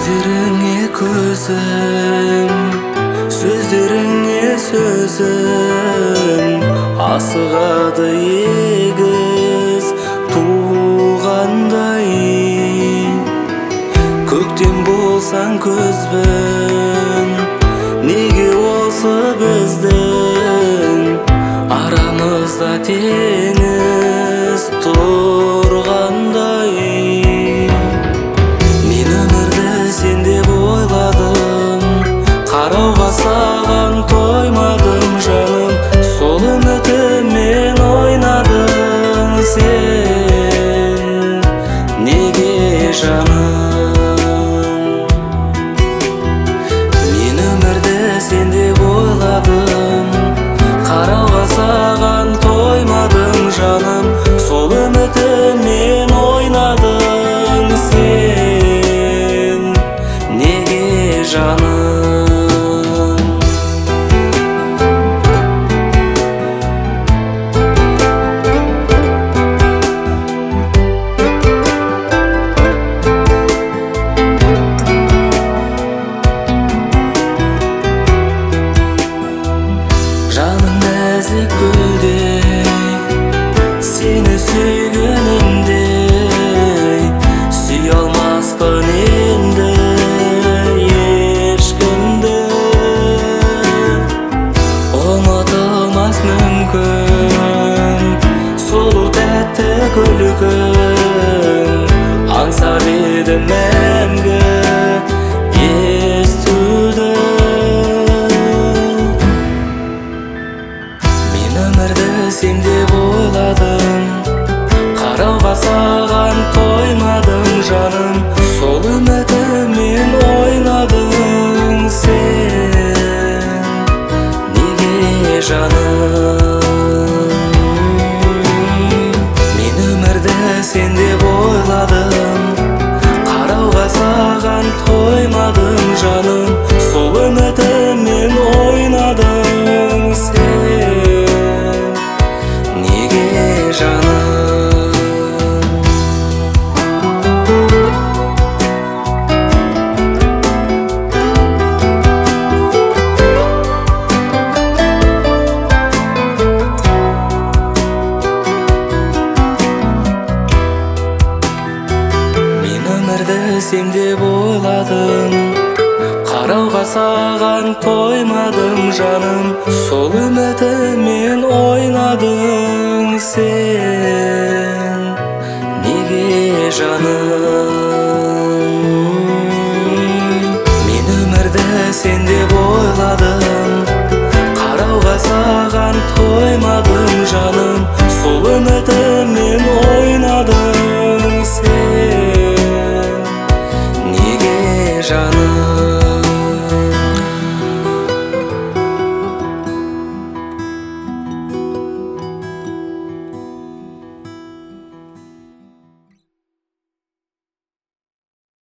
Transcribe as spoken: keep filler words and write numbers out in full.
көздеріңе көзім, сөздеріңе сөзім, асығады егіз туғандай. Көктем болсаң көзбін, неге осы біздің арамызда теңіз тұрғандай. Мен өмірді сен деп ойладым, қарауға саған тоймадым жаным. Сол үмітіммен ойнадың сен, неге жаным? Мен өмірді сен деп ойладым, қарауға саған тоймадым жаным. Сол үмітіммен ойнадың сен, неге жаным? Жаным нәзік гүлдей, сені сүйгенімдей, сүйе алмаспын енді ешкімді. Ұмытылмас мүмкін сұлу тәтті күлкің, аңсар едім мәңгі естуді. Өмірді сен деп ойладым, қарауға саған тоймадым жаным. Сол үмітіммен ойнадың сен, неге жаным? Мен өмірді сен деп ойладым, қарауға саған тоймадым жаным. Сол үмітіммен ойнадың сен, неге жаным? Мен өмірді сен деп ойладым, қарауға саған тоймадым жаным. Сол үмітіммен ойнадың сен, неге жаным? Мен өмірді сен деп ойладым, қарауға саған тоймадым